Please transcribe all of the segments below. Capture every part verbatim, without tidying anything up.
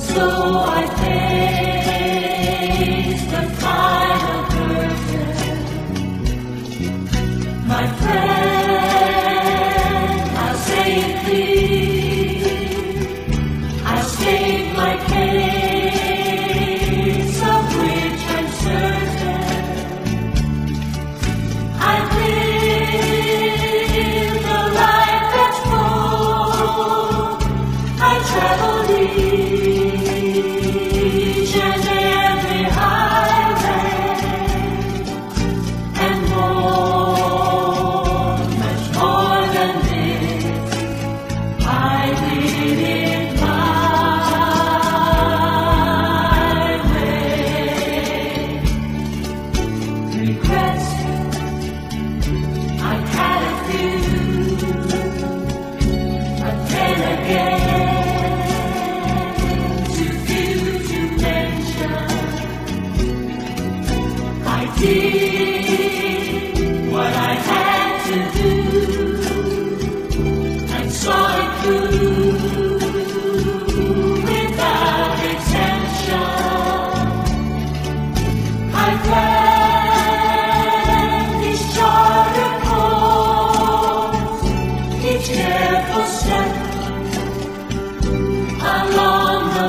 So I face the final curtain. My friend, I'll say it clear. I'll state my case of which I'm certain. I've lived a life that's full. I traveled each and every highway, and more, much more than this, I did it my way. Regrets, I've had a few, but then again, too few to mention. I did what I had to do and saw it through without exemption. I read these charter codes, each careful step along the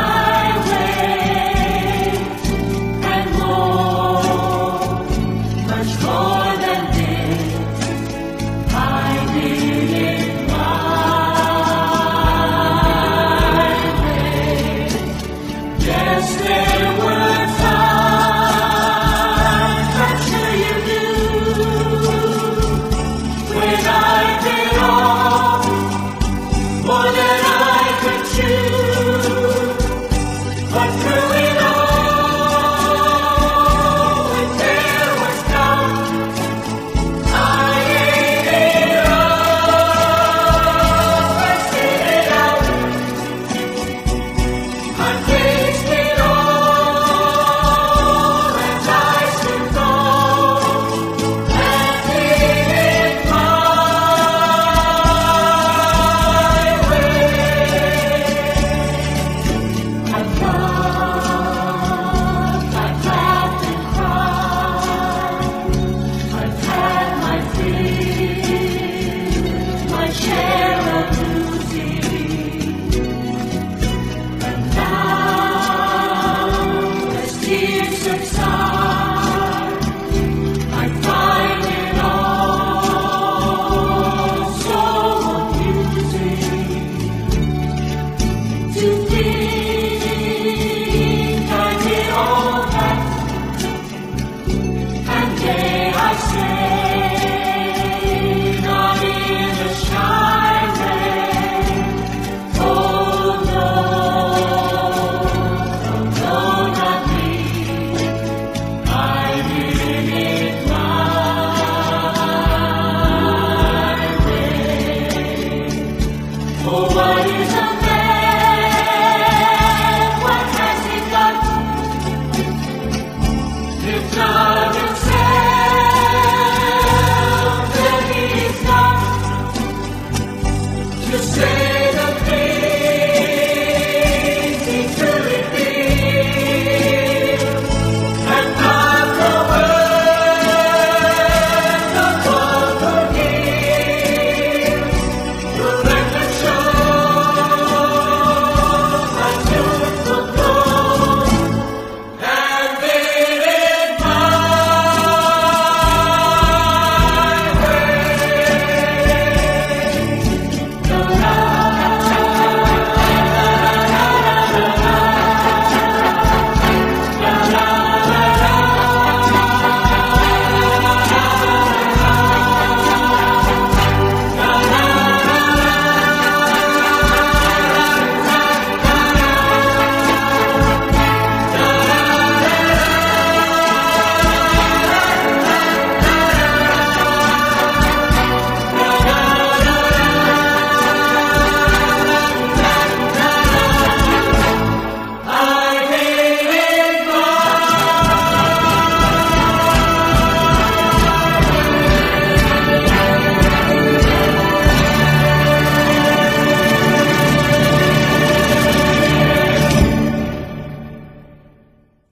byway, and more, much more than this, I did it my way. Yes, there were times, I'm sure you do, when I did all more than I could chew. But through it all, when there was doubt, I ate it up and spit it out until